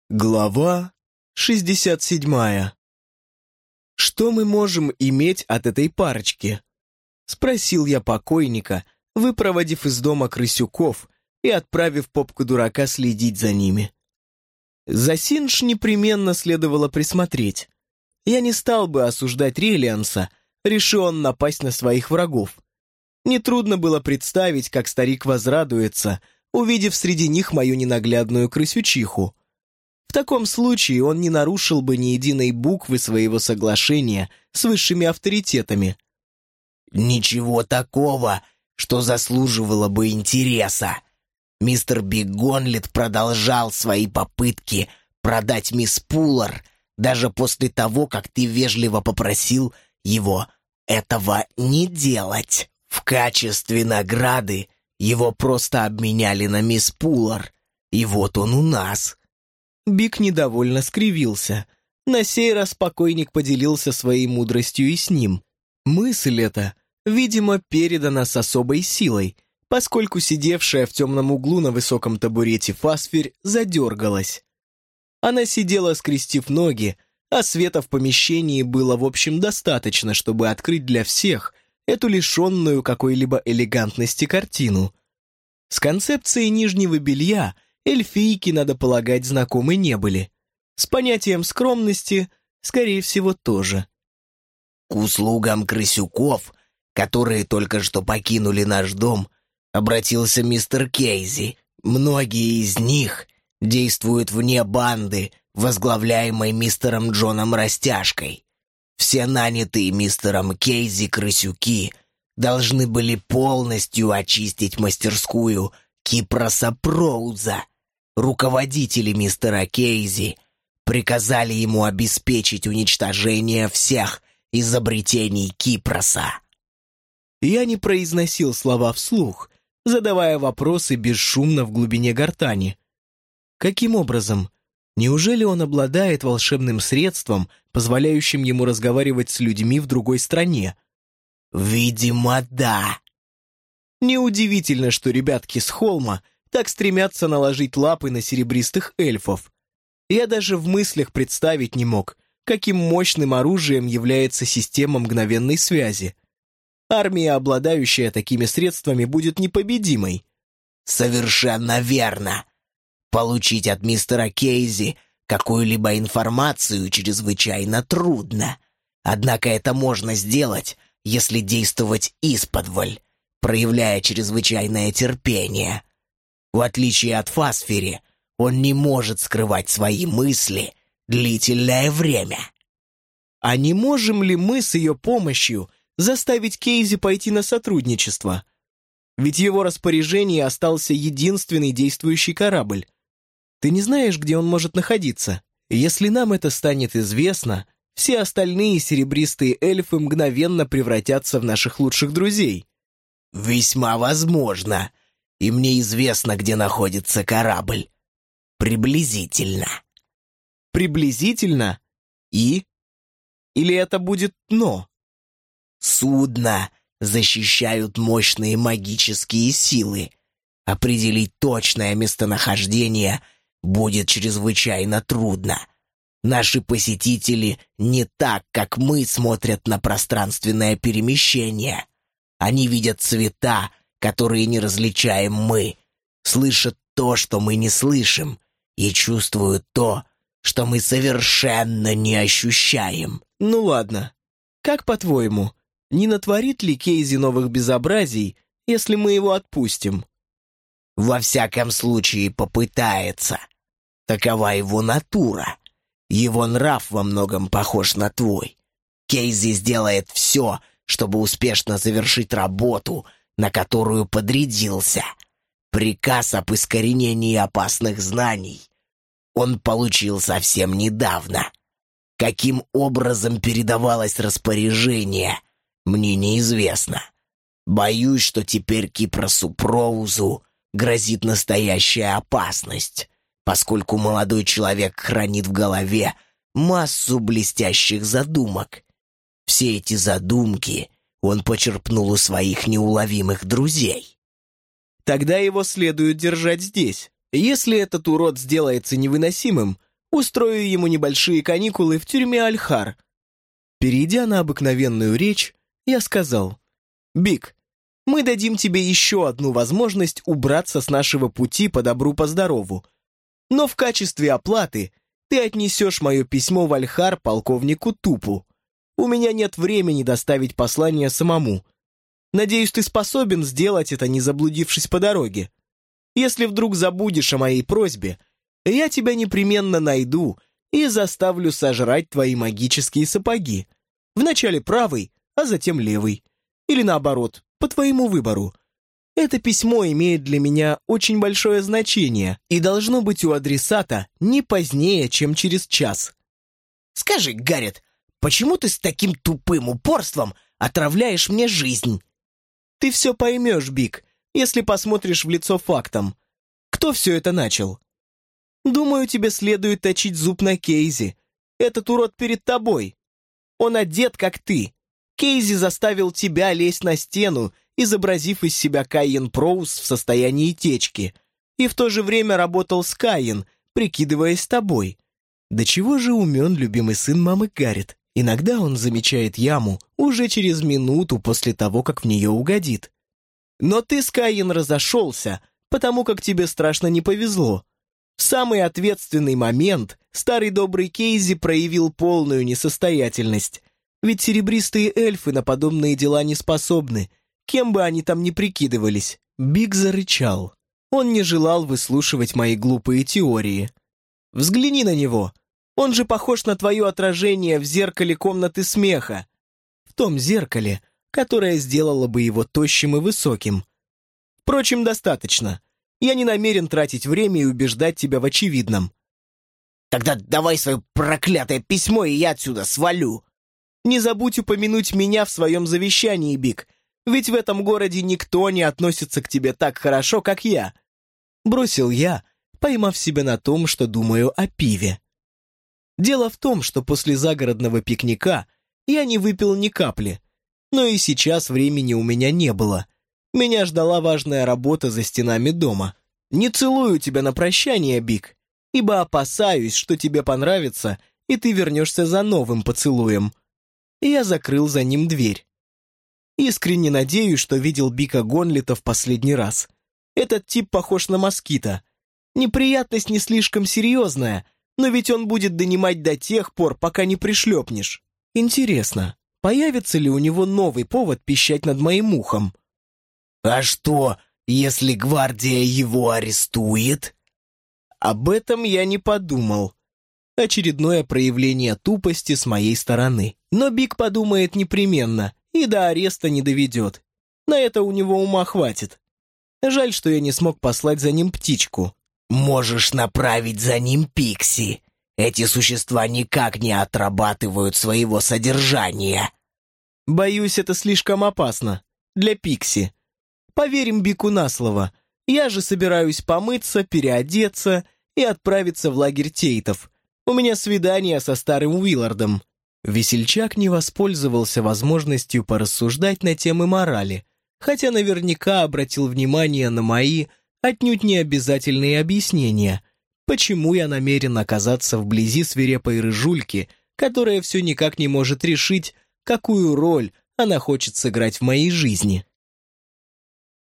Глава 67. «Что мы можем иметь от этой парочки?» — спросил я покойника, выпроводив из дома крысюков и отправив попку-дурака следить за ними. За Синдж непременно следовало присмотреть. Я не стал бы осуждать Релианса, реши он напасть на своих врагов. Нетрудно было представить, как старик возрадуется, увидев среди них мою ненаглядную крысючиху. В таком случае он не нарушил бы ни единой буквы своего соглашения с высшими авторитетами. «Ничего такого, что заслуживало бы интереса. Мистер Бигонлет продолжал свои попытки продать мисс Пуллар даже после того, как ты вежливо попросил его этого не делать. В качестве награды его просто обменяли на мисс Пуллар, и вот он у нас». Биг недовольно скривился. На сей раз покойник поделился своей мудростью и с ним. Мысль эта, видимо, передана с особой силой, поскольку сидевшая в темном углу на высоком табурете Фасферь задергалась. Она сидела, скрестив ноги, а света в помещении было в общем достаточно, чтобы открыть для всех эту лишенную какой-либо элегантности картину. С концепцией нижнего белья эльфийки, надо полагать, знакомы не были. С понятием скромности, скорее всего, тоже. К услугам крысюков, которые только что покинули наш дом, обратился мистер Кейзи. Многие из них действуют вне банды, возглавляемой мистером Джоном Растяжкой. Все нанятые мистером Кейзи крысюки должны были полностью очистить мастерскую Кипроса Проуза. Руководители мистера Кейзи приказали ему обеспечить уничтожение всех изобретений Кипроса. Я не произносил слова вслух, задавая вопросы бесшумно в глубине гортани. Каким образом? Неужели он обладает волшебным средством, позволяющим ему разговаривать с людьми в другой стране? Видимо, да. Неудивительно, что ребятки с холма так стремятся наложить лапы на серебристых эльфов. Я даже в мыслях представить не мог, каким мощным оружием является система мгновенной связи. Армия, обладающая такими средствами, будет непобедимой. Совершенно верно. Получить от мистера Кейзи какую-либо информацию чрезвычайно трудно. Однако это можно сделать, если действовать исподволь, проявляя чрезвычайное терпение. В отличие от Фасфери, он не может скрывать свои мысли длительное время. А не можем ли мы с ее помощью заставить Кейзи пойти на сотрудничество? Ведь в его распоряжении остался единственный действующий корабль. Ты не знаешь, где он может находиться? Если нам это станет известно, все остальные серебристые эльфы мгновенно превратятся в наших лучших друзей. Весьма возможно. И мне известно, где находится корабль. Приблизительно. Приблизительно? И? Или это будет «но»? Судно защищают мощные магические силы. Определить точное местонахождение будет чрезвычайно трудно. Наши посетители не так, как мы, смотрят на пространственное перемещение. Они видят цвета, которые не различаем мы, слышат то, что мы не слышим, и чувствуют то, что мы совершенно не ощущаем. Ну ладно. Как по-твоему, не натворит ли Кейзи новых безобразий, если мы его отпустим? Во всяком случае попытается. Такова его натура. Его нрав во многом похож на твой. Кейзи сделает все, чтобы успешно завершить работу, на которую подрядился. Приказ об искоренении опасных знаний он получил совсем недавно. Каким образом передавалось распоряжение, мне неизвестно. Боюсь, что теперь Кипросу Проузу грозит настоящая опасность, поскольку молодой человек хранит в голове массу блестящих задумок. Все эти задумки он почерпнул у своих неуловимых друзей. Тогда его следует держать здесь. Если этот урод сделается невыносимым, Устрою ему небольшие каникулы в тюрьме Альхар». Перейдя на обыкновенную речь, я сказал: «Биг, мы дадим тебе еще одну возможность убраться с нашего пути по добру, по здорову. Но в качестве оплаты ты отнесешь мое письмо в Альхар полковнику Тупу. У меня нет времени доставить послание самому. Надеюсь, ты способен сделать это, не заблудившись по дороге. Если вдруг забудешь о моей просьбе, я тебя непременно найду и заставлю сожрать твои магические сапоги. Вначале правый, а затем левый. Или наоборот, по твоему выбору. Это письмо имеет для меня очень большое значение и должно быть у адресата не позднее, чем через час». «Скажи, Гаррет, почему ты с таким тупым упорством отравляешь мне жизнь?» «Ты все поймешь, Биг, если посмотришь в лицо фактам. Кто все это начал? Думаю, тебе следует точить зуб на Кейзи. Этот урод перед тобой. Он одет, как ты. Кейзи заставил тебя лезть на стену, изобразив из себя Кайен Проуз в состоянии течки, и в то же время работал с Кайен, прикидываясь тобой. До чего же умен любимый сын мамы Гаррет. Иногда он замечает яму уже через минуту после того, как в нее угодит. Но ты с Кайен разошелся, потому как тебе страшно не повезло. В самый ответственный момент старый добрый Кейзи проявил полную несостоятельность, ведь серебристые эльфы на подобные дела не способны, кем бы они там ни прикидывались. Биг зарычал. Он не желал выслушивать мои глупые теории. «Взгляни на него. Он же похож на твое отражение в зеркале комнаты смеха. В том зеркале, которое сделало бы его тощим и высоким. Впрочем, достаточно. Я не намерен тратить время и убеждать тебя в очевидном». «Тогда давай свое проклятое письмо, и я отсюда свалю». «Не забудь упомянуть меня в своем завещании, Биг, ведь в этом городе никто не относится к тебе так хорошо, как я», бросил я, поймав себя на том, что думаю о пиве. Дело в том, что после загородного пикника я не выпил ни капли, но и сейчас времени у меня не было. Меня ждала важная работа за стенами дома. Не целую тебя на прощание, Биг, ибо опасаюсь, что тебе понравится, и ты вернешься за новым поцелуем. И я закрыл за ним дверь. Искренне надеюсь, что видел Бика Гонлета в последний раз. Этот тип похож на москита. Неприятность не слишком серьезная, но ведь он будет донимать до тех пор, пока не пришлепнешь. Интересно, появится ли у него новый повод пищать над моим ухом? «А что, если гвардия его арестует?» Об этом я не подумал. Очередное проявление тупости с моей стороны. Но Биг подумает непременно и до ареста не доведет. На это у него ума хватит. Жаль, что я не смог послать за ним птичку. «Можешь направить за ним Пикси. Эти существа никак не отрабатывают своего содержания». «Боюсь, это слишком опасно. Для Пикси. Поверим Бику на слово. Я же собираюсь помыться, переодеться и отправиться в лагерь Тейтов. У меня свидание со старым Уиллардом». Весельчак не воспользовался возможностью порассуждать на темы морали, хотя наверняка обратил внимание на мои отнюдь не обязательные объяснения, почему я намерен оказаться вблизи свирепой рыжульки, которая все никак не может решить, какую роль она хочет сыграть в моей жизни.